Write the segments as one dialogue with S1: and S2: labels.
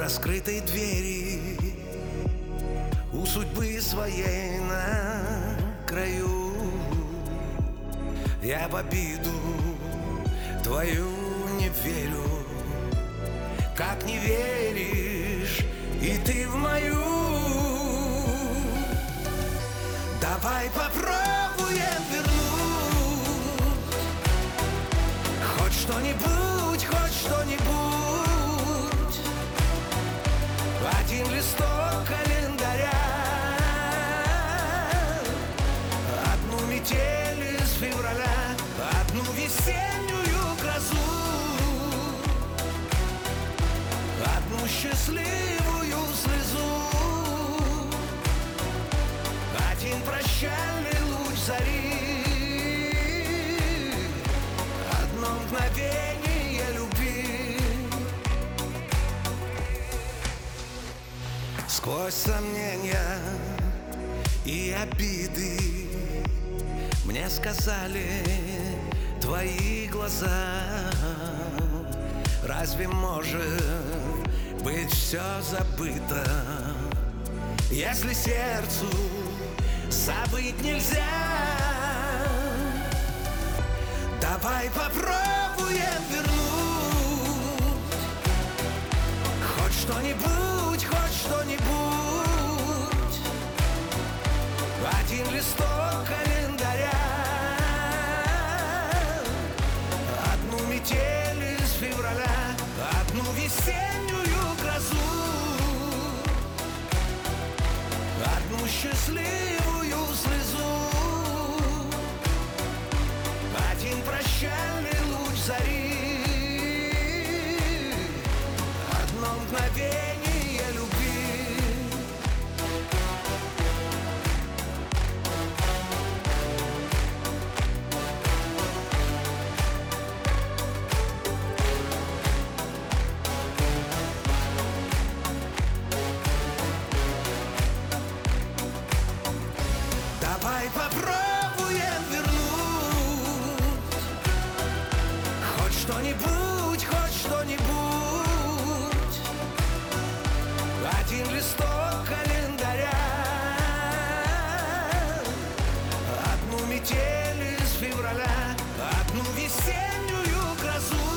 S1: раскрытой двери, у судьбы своей на краю. Я в обиду твою не верю, как не веришь и ты в мою. Давай попробуем вернуть хоть что-нибудь, хоть что-нибудь. Один листок календаря, одну метель из февраля, одну весеннюю грозу, одну счастливую слезу, один прощальный луч зари, одно мгновение любви. Сквозь сомнения и обиды мне сказали твои глаза: разве может быть все забыто, если сердцу забыть нельзя? Давай попробуем вернуть хоть что-нибудь, хоть что-нибудь. Один листок календаря, одну метель из февраля, одну весеннюю грозу, одну счастливую слезу, один прощальный луч зари, одно мгновение любви. Давай попробуем вернуть хоть что-нибудь, хоть что-нибудь. Один листок календаря, одну метель из февраля, одну весеннюю грозу,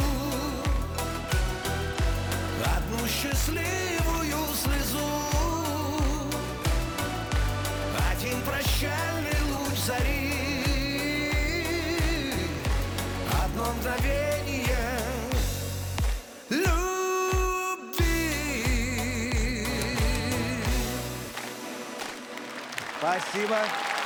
S1: одну счастливую слезу, один прощальный луч зари, одно мгновение любви.
S2: Спасибо.